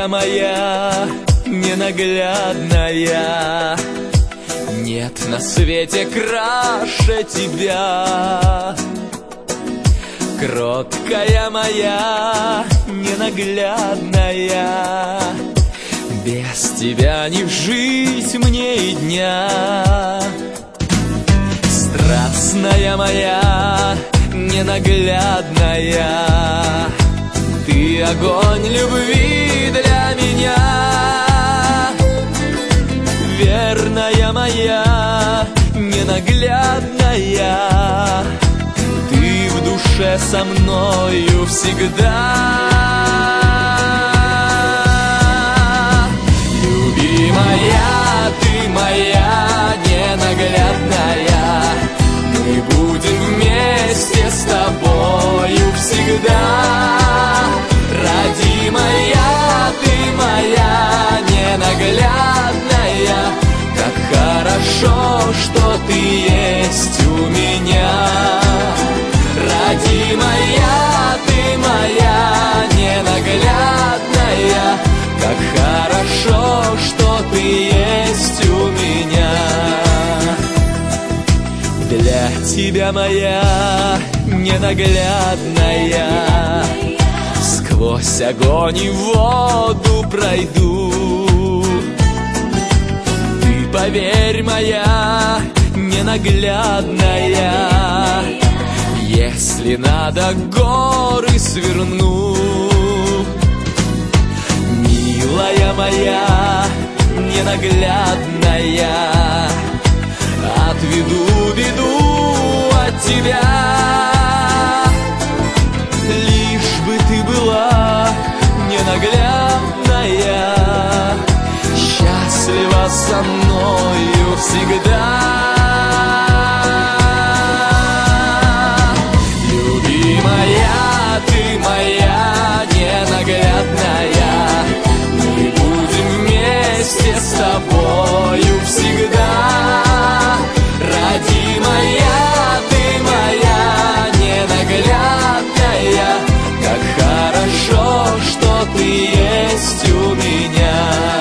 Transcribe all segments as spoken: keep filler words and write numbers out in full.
Кроткая моя, ненаглядная, нет на свете краше тебя. Кроткая моя, ненаглядная, без тебя не жить мне и дня. Страстная моя, ненаглядная, ты огонь любви для меня. Верная моя, ненаглядная, ты в душе со мною всегда. Любимая, ты моя ненаглядная, мы будем вместе с тобою всегда. Родимая, ты моя ненаглядная, как хорошо, что ты есть у меня. Родимая, ты моя ненаглядная, как хорошо, что ты есть у меня. Для тебя, моя ненаглядная, сквозь огонь и воду пройду. Ты поверь, моя ненаглядная, если надо, горы сверну. Милая моя ненаглядная, отведу беду от тебя. Лишь бы ты была ненаглядная, счастлива со мною всегда. Любимая, ты моя ненаглядная, мы будем вместе с тобою всегда. Родимая, ты моя ненаглядная, как хорошо, что ты есть у меня.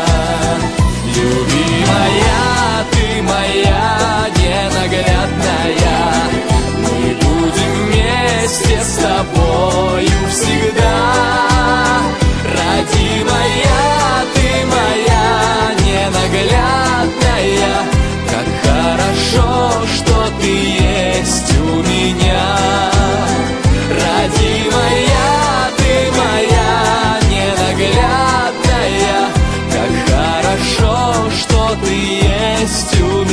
Любимая, ты моя ненаглядная, мы будем вместе с тобою всегда. Родимая, ты моя ненаглядная, как хорошо, что ты есть у меня. Родимая, ты моя ненаглядная, как хорошо, что ты есть у меня.